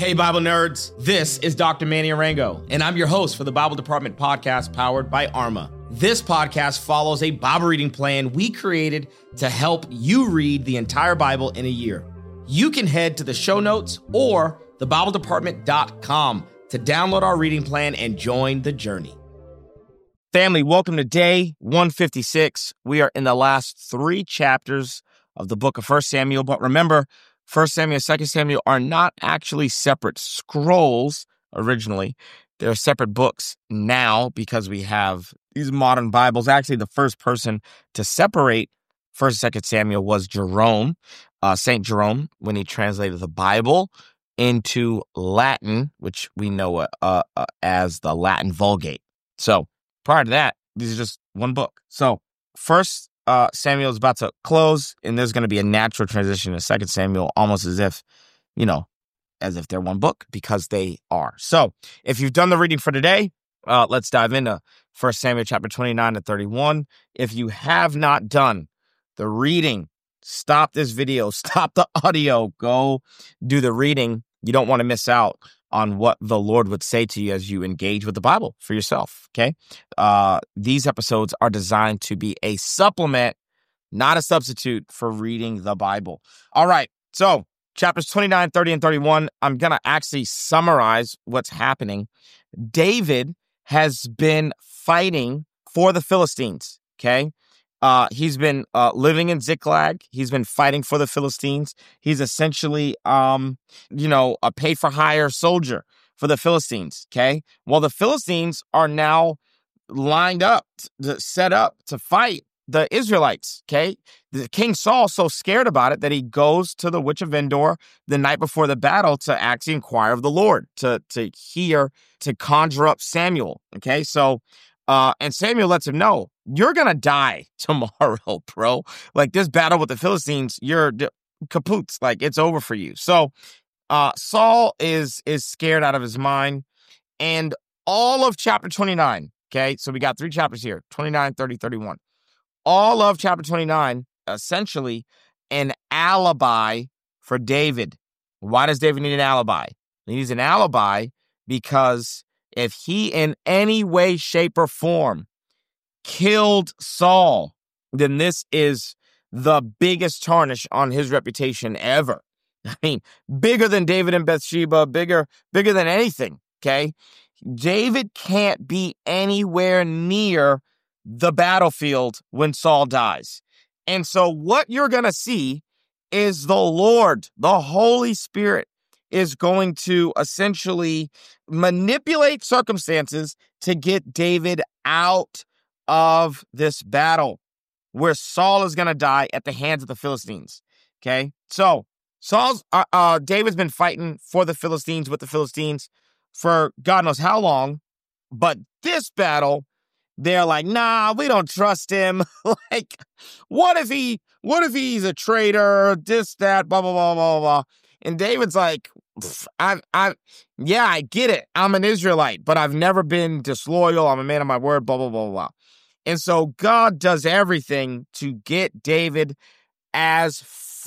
Hey, Bible nerds. This is Dr. Manny Arango, and I'm your host for the Bible Department podcast powered by Arma. This podcast follows a Bible reading plan we created to help you read the entire Bible in a year. You can head to the show notes or thebibledepartment.com to download our reading plan and join the journey. Family, welcome to day 156. We are in the last 3 chapters of the book of 1 Samuel, but remember, 1 Samuel and 2 Samuel are not actually separate scrolls originally. They're separate books now because we have these modern Bibles. Actually, the first person to separate 1st and 2 Samuel was Jerome, St. Jerome, when he translated the Bible into Latin, which we know as the Latin Vulgate. So prior to that, these are just one book. So first Samuel is about to close, and there's going to be a natural transition to 2 Samuel, almost as if they're one book, because they are. So if you've done the reading for today, let's dive into 1 Samuel chapter 29 to 31. If you have not done the reading, stop this video, stop the audio, go do the reading. You don't want to miss out on what the Lord would say to you as you engage with the Bible for yourself, okay? These episodes are designed to be a supplement, not a substitute for reading the Bible. All right, so chapters 29, 30, and 31, I'm going to actually summarize what's happening. David has been fighting for the Philistines, okay? He's been living in Ziklag. He's been fighting for the Philistines. He's essentially, a pay-for-hire soldier for the Philistines, okay? Well, the Philistines are now lined up, set up to fight the Israelites, okay? The King Saul's so scared about it that he goes to the Witch of Endor the night before the battle to actually inquire of the Lord, to conjure up Samuel, okay? So, and Samuel lets him know, you're going to die tomorrow, bro. Like, this battle with the Philistines, you're kaput. Like, it's over for you. So Saul is scared out of his mind. And all of chapter 29, okay? So we got 3 chapters here, 29, 30, 31. All of chapter 29, essentially an alibi for David. Why does David need an alibi? He needs an alibi because if he in any way, shape, or form killed Saul, then this is the biggest tarnish on his reputation ever. I mean, bigger than David and Bathsheba, bigger than anything, okay? David can't be anywhere near the battlefield when Saul dies. And so what you're going to see is the Lord, the Holy Spirit, is going to essentially manipulate circumstances to get David out of this battle where Saul is going to die at the hands of the Philistines. Okay. So David's been fighting for the Philistines with the Philistines for God knows how long. But this battle, they're like, nah, we don't trust him. Like, what if he's a traitor, this, that, blah, blah, blah, blah, blah. And David's like, I get it. I'm an Israelite, but I've never been disloyal. I'm a man of my word, blah, blah, blah, blah. And so God does everything to get David as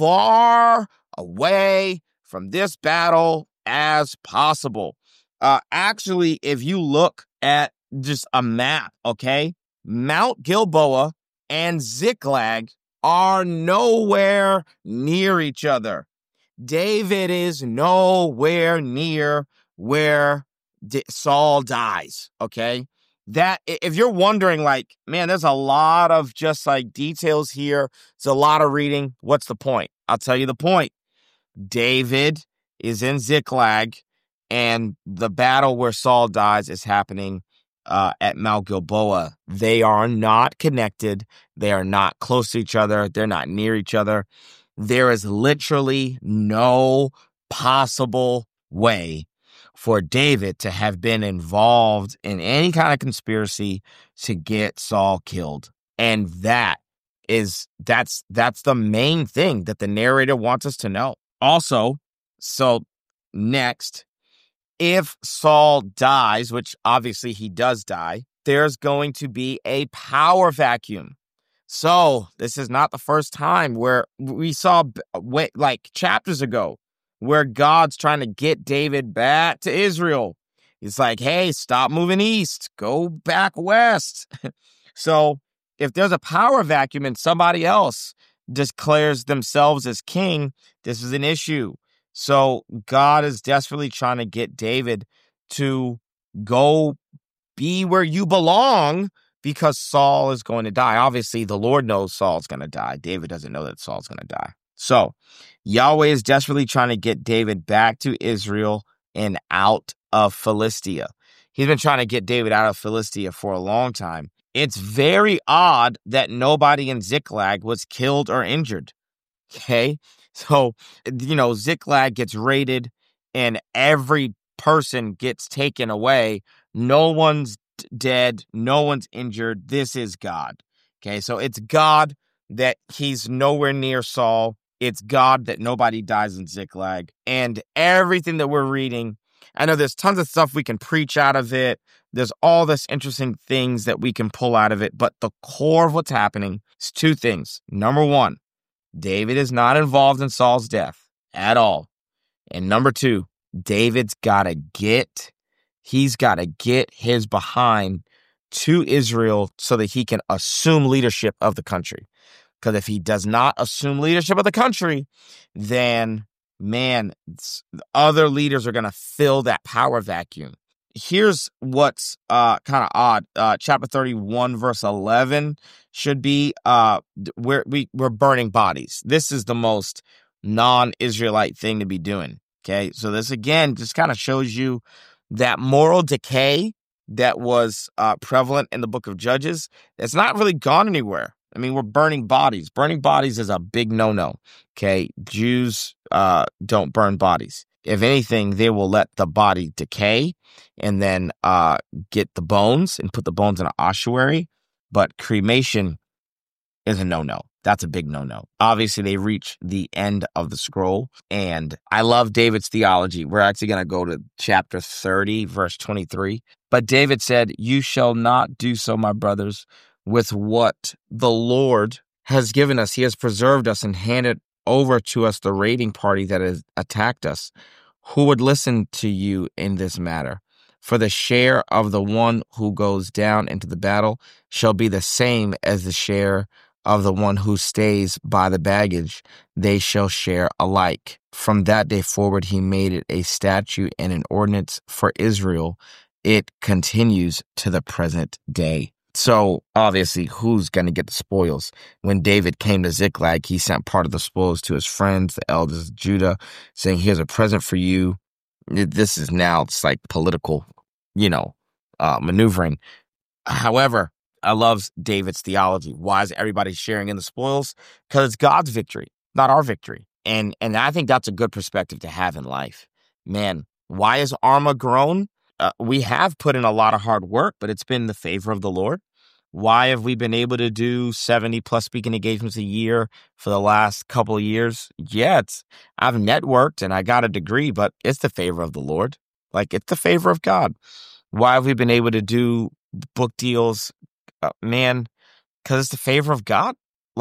far away from this battle as possible. Actually, if you look at just a map, okay, Mount Gilboa and Ziklag are nowhere near each other. David is nowhere near where Saul dies, okay? That, if you're wondering, like, man, there's a lot of just like details here. It's a lot of reading. What's the point? I'll tell you the point. David is in Ziklag, and the battle where Saul dies is happening at Mount Gilboa. They are not connected. They are not close to each other. They're not near each other. There is literally no possible way for David to have been involved in any kind of conspiracy to get Saul killed. And that's the main thing that the narrator wants us to know. Also, so next, if Saul dies, which obviously he does die, there's going to be a power vacuum. So this is not the first time where we saw, like chapters ago, where God's trying to get David back to Israel. He's like, hey, stop moving east, go back west. So if there's a power vacuum and somebody else declares themselves as king, this is an issue. So God is desperately trying to get David to go be where you belong because Saul is going to die. Obviously, the Lord knows Saul's going to die. David doesn't know that Saul's going to die. So Yahweh is desperately trying to get David back to Israel and out of Philistia. He's been trying to get David out of Philistia for a long time. It's very odd that nobody in Ziklag was killed or injured. Okay? So, Ziklag gets raided and every person gets taken away. No one's dead. No one's injured. This is God. Okay? So it's God that he's nowhere near Saul. It's God that nobody dies in Ziklag. And everything that we're reading, I know there's tons of stuff we can preach out of it. There's all this interesting things that we can pull out of it. But the core of what's happening is two things. Number one, David is not involved in Saul's death at all. And number two, he's got to get his behind to Israel so that he can assume leadership of the country. Because if he does not assume leadership of the country, then, man, other leaders are going to fill that power vacuum. Here's what's kind of odd. Chapter 31, verse 11 should be we're burning bodies. This is the most non-Israelite thing to be doing. Okay, so this again just kind of shows you that moral decay that was prevalent in the book of Judges. It's not really gone anywhere. I mean, we're burning bodies. Burning bodies is a big no-no. Okay, Jews don't burn bodies. If anything, they will let the body decay and then get the bones and put the bones in an ossuary. But cremation is a no-no. That's a big no-no. Obviously, they reach the end of the scroll. And I love David's theology. We're actually going to go to chapter 30, verse 23. But David said, "You shall not do so, my brothers, with what the Lord has given us. He has preserved us and handed over to us the raiding party that has attacked us. Who would listen to you in this matter? For the share of the one who goes down into the battle shall be the same as the share of the one who stays by the baggage. They shall share alike." From that day forward, he made it a statute and an ordinance for Israel. It continues to the present day. So obviously, who's going to get the spoils? When David came to Ziklag, he sent part of the spoils to his friends, the elders of Judah, saying, "Here's a present for you." This is now, it's like political, maneuvering. However, I love David's theology. Why is everybody sharing in the spoils? Because it's God's victory, not our victory. And I think that's a good perspective to have in life. Man, why is Arma grown? We have put in a lot of hard work, but it's been the favor of the Lord. Why have we been able to do 70 plus speaking engagements a year for the last couple of years? Yeah, I've networked and I got a degree, but it's the favor of the Lord. Like, it's the favor of God. Why have we been able to do book deals? Man, because it's the favor of God.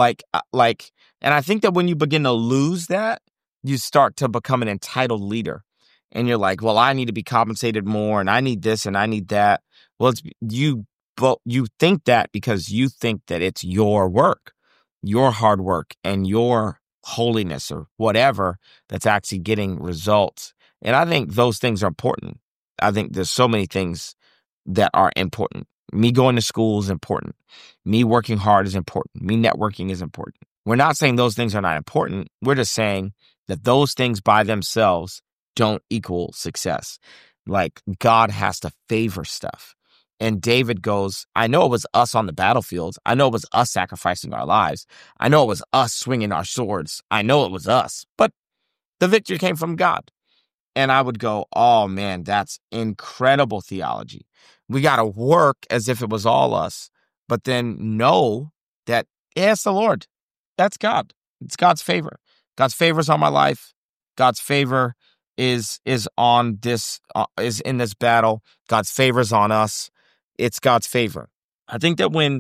And I think that when you begin to lose that, you start to become an entitled leader. And you're like, well, I need to be compensated more, and I need this, and I need that. Well, you think that because you think that it's your work, your hard work, and your holiness or whatever that's actually getting results. And I think those things are important. I think there's so many things that are important. Me going to school is important. Me working hard is important. Me networking is important. We're not saying those things are not important. We're just saying that those things by themselves don't equal success. Like, God has to favor stuff. And David goes, I know it was us on the battlefield. I know it was us sacrificing our lives. I know it was us swinging our swords. I know it was us. But the victory came from God. And I would go, oh man, that's incredible theology. We got to work as if it was all us, but then know that, yeah, it's the Lord. That's God. It's God's favor. God's favor is on my life. God's favor is on this, is in this battle. God's favor is on us. It's God's favor. I think that when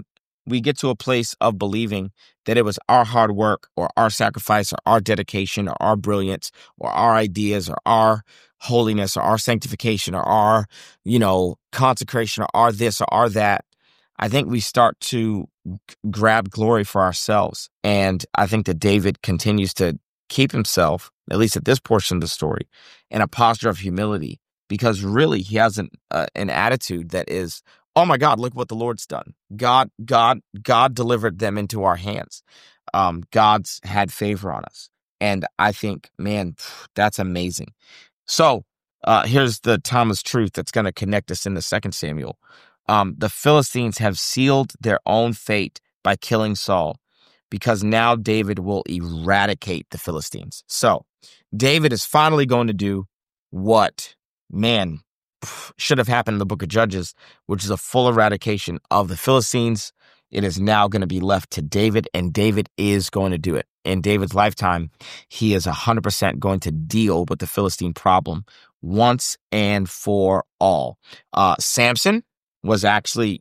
we get to a place of believing that it was our hard work or our sacrifice or our dedication or our brilliance or our ideas or our holiness or our sanctification or our, consecration or our this or our that, I think we start to grab glory for ourselves. And I think that David continues to keep himself, at least at this portion of the story, in a posture of humility, because really he has an attitude that is, oh my God, look what the Lord's done. God delivered them into our hands. God's had favor on us. And I think, man, that's amazing. So here's the Thomas truth that's going to connect us into 2 Samuel. The Philistines have sealed their own fate by killing Saul, because now David will eradicate the Philistines. So David is finally going to do what, man, should have happened in the book of Judges, which is a full eradication of the Philistines. It is now going to be left to David, and David is going to do it. In David's lifetime, he is 100% going to deal with the Philistine problem once and for all. Samson was actually,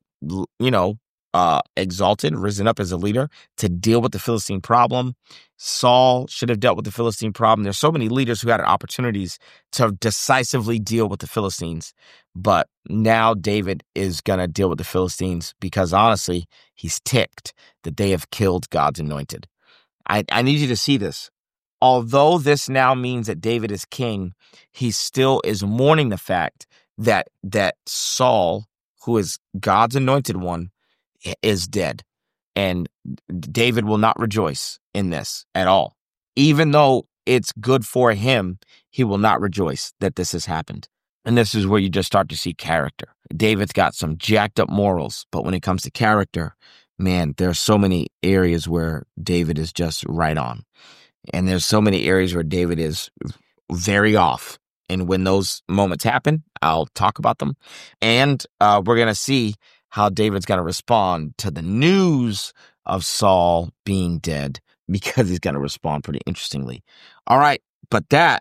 exalted, risen up as a leader to deal with the Philistine problem. Saul should have dealt with the Philistine problem. There's so many leaders who had opportunities to decisively deal with the Philistines, but now David is going to deal with the Philistines because honestly, he's ticked that they have killed God's anointed. I need you to see this. Although this now means that David is king, he still is mourning the fact that Saul, who is God's anointed one, is dead. And David will not rejoice in this at all. Even though it's good for him, he will not rejoice that this has happened. And this is where you just start to see character. David's got some jacked up morals, but when it comes to character, man, there are so many areas where David is just right on. And there's so many areas where David is very off. And when those moments happen, I'll talk about them. And we're going to see how David's going to respond to the news of Saul being dead, because he's going to respond pretty interestingly. All right, but that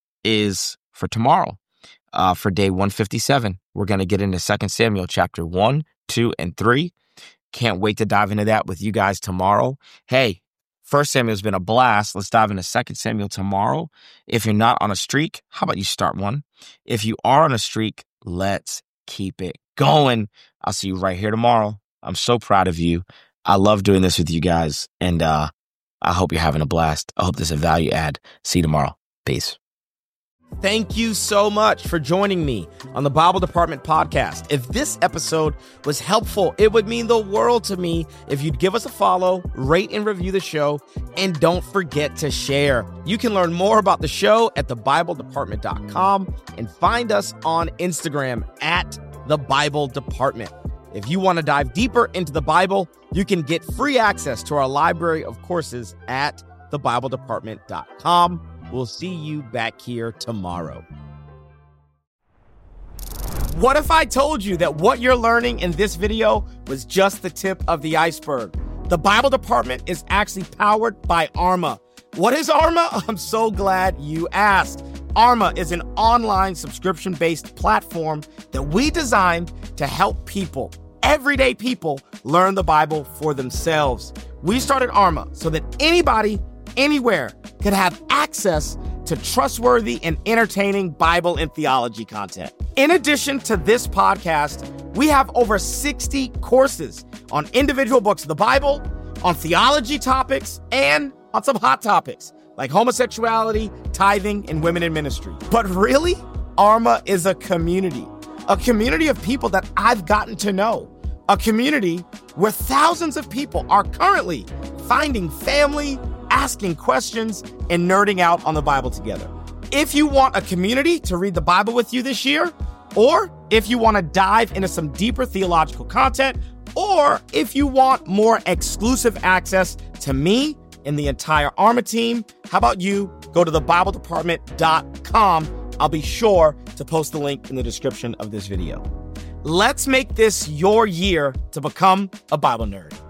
is for tomorrow. For day 157, we're going to get into 2 Samuel chapter 1, 2, and 3. Can't wait to dive into that with you guys tomorrow. Hey, 1 Samuel's been a blast. Let's dive into 2 Samuel tomorrow. If you're not on a streak, how about you start one? If you are on a streak, let's keep it going. I'll see you right here tomorrow. I'm so proud of you. I love doing this with you guys, and I hope you're having a blast. I hope this is a value add. See you tomorrow. Peace. Thank you so much for joining me on the Bible Department podcast. If this episode was helpful, it would mean the world to me if you'd give us a follow, rate and review the show, and don't forget to share. You can learn more about the show at thebibledepartment.com and find us on Instagram at The Bible Department. If you want to dive deeper into the Bible, you can get free access to our library of courses at thebibledepartment.com. We'll see you back here tomorrow. What if I told you that what you're learning in this video was just the tip of the iceberg? The Bible Department is actually powered by Arma. What is Arma? I'm so glad you asked. Arma is an online subscription-based platform that we designed to help people, everyday people, learn the Bible for themselves. We started Arma so that anybody, anywhere, could have access to trustworthy and entertaining Bible and theology content. In addition to this podcast, we have over 60 courses on individual books of the Bible, on theology topics, and on some hot topics like homosexuality, tithing, and women in ministry. But really, Arma is a community of people that I've gotten to know, a community where thousands of people are currently finding family, asking questions, and nerding out on the Bible together. If you want a community to read the Bible with you this year, or if you want to dive into some deeper theological content, or if you want more exclusive access to me and the entire Arma team, how about you go to thebibledepartment.com. I'll be sure to post the link in the description of this video. Let's make this your year to become a Bible nerd.